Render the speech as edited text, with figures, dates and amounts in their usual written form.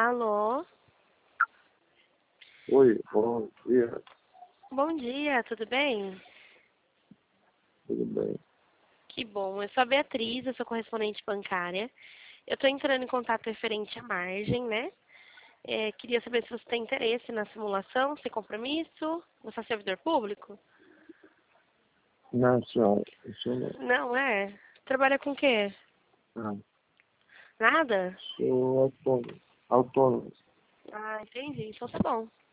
Alô? Oi, bom dia, Bom dia, tudo bem? tudo bem? Que bom, eu sou a Beatriz, eu sou correspondente bancária. Eu estou entrando em contato referente à margem, né? Queria saber se você tem interesse na simulação, sem compromisso. Você é servidor público? Não, senhora, isso não. Não, é? Trabalha com o quê? Não, Nada? sou autônomo. Autônomo. Ah, entendi. Então tá bom.